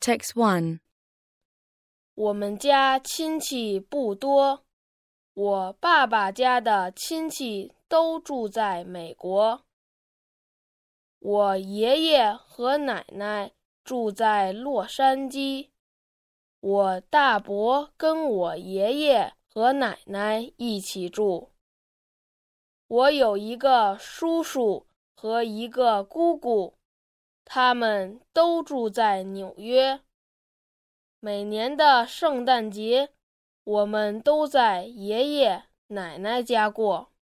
Text 1. 我们家亲戚不多，我爸爸家的亲戚都住在美国。我爷爷和奶奶住在洛杉矶，我大伯跟我爷爷和奶奶一起住。我有一个叔叔和一个姑姑，他们都住在纽约。每年的圣诞节，我们都在爷爷奶奶家过。